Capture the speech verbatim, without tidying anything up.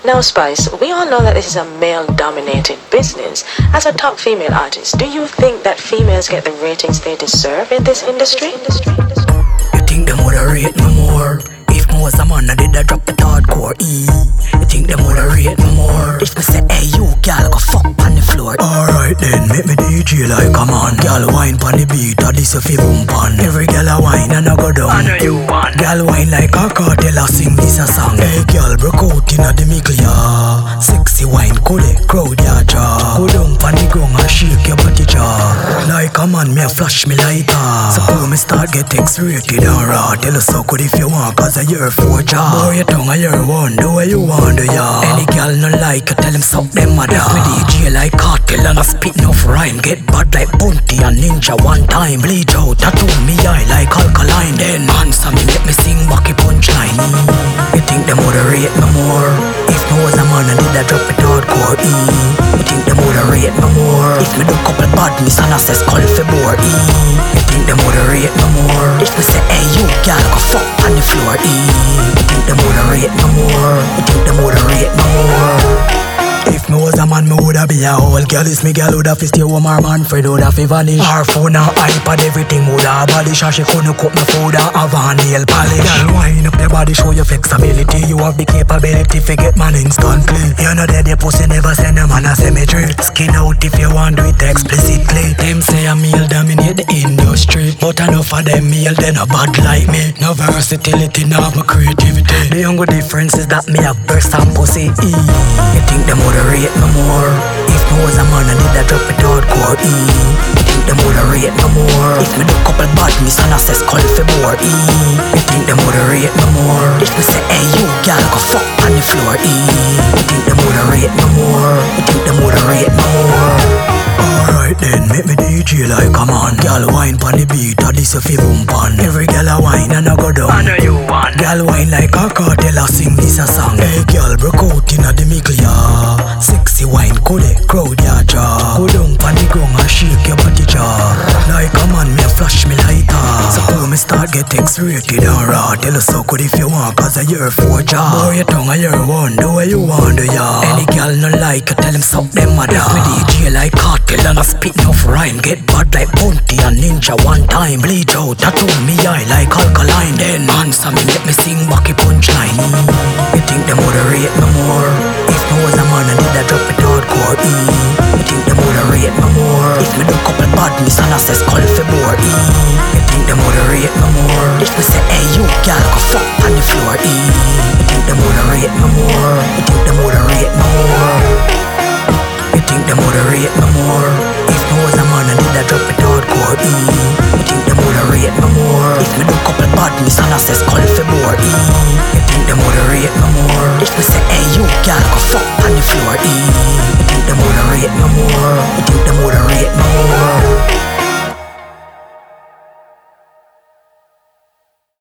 Now, Spice, we all know that this is a male-dominated business. As a top female artist, do you think that females get the ratings they deserve in this industry? You think them woulda rate me more? If me was a man, I did a drop it hardcore. E. You think them woulda rate me more? If me say, hey, you girl, go fuck on the floor. Alright then, make me D J like a man. Girl wine pon the beat, or this if you boom pan. Every girl a wine and I go down. I know you want. Girl wine like a cartel, I sing this a song. Hey girl, broke out inna the middle, yeah. Sexy wine, cool it, crowd ya jaw. Go down pon the ground and shake your body jaw. Like a man, me a flash me lighter. So cool me start get X-rated and raw. Tell us so good if you want, cause I hear four jaw. Boy, your tongue, I hear one, do what you want, do ya. Any girl no like, you tell him suck them mother. If me D J like cartel and I spit enough rhyme. Get bad like Bounty and Ninja one time. Bleach out, tattoo me eye like alkaline. Then answer me, make me sing backy punchline. You think them woulda rate me more? If me was a man, I did a drop it hardcore. E. You think them woulda rate me more? If me do couple badness and I say skull for bore. E. You think them woulda rate me more? If me say, hey, you girl, go fuck on the floor. E. You think them woulda rate me more? You think them woulda rate me more? If me was a man, me woulda be a whole girl. Is me girl woulda fi stay home, her man friend woulda fi vanish. Her phone and iPad, everything woulda abolish. And she couldn't cook me food and have a nail polish. Girl, wind up your body, show your flexibility. You have the capability fi get man instantly. You know that the pussy never send a man a cemetery. Skin out if you want, do it explicitly. Them say a male dominate the industry, but enough of them male, they no bad like me. No versatility, no my creativity. The only difference is that me have breast and pussy. E. You think them woulda rate me more? If me was a man, I did a drop it hardcore. E. You think them woulda rate me more? If me do couple badness and I say skull for bore. E. You think them woulda rate me more? If me say, hey, you girl, go fuck on the floor. E. You think them woulda rate me more? You think them woulda rate me more? Alright then, make me D J like a man. Girl wine pon the beat, or this if you boom pan. Every girl a wine and I go down. I know you want. Girl wine like a cartel, I sing this a song. Hey girl, broke out inna the middle, yeah. Sexy wine, cool it, crowd ya jaw. Go down pon the ground and shake your body jaw. Like a man, me a flash me lighter. So cool me start get X-rated and raw. Tell us so good if you want, cause I hear four jaw. Boy, your tongue, I hear one, do what you want, do ya. Any girl no like, you tell him suck them mother. If me D J like cartel and I spit enough rhyme. Get bad like Bounty and Ninja one time. Bleach out, tattoo me eye like alkaline. Then answer me, make me sing backy punchline. You think them woulda rate me more? If me was a man, I did a drop it hardcore. E. You think them woulda rate me more? If me do couple badness and I say skull for bore. E. You think them woulda rate me more? If me say, hey, you girl, go fuck on the floor. E. You think them woulda rate me more? You think them woulda rate me more? You think them woulda rate me more? If me was a man, I did a drop it hardcore. E. You think them woulda rate me more? If me do couple badness and I say skull for bore. E. You think them woulda rate me more? If me say, hey, you girl, go fuck on the floor. E. You think them woulda rate me more? You think them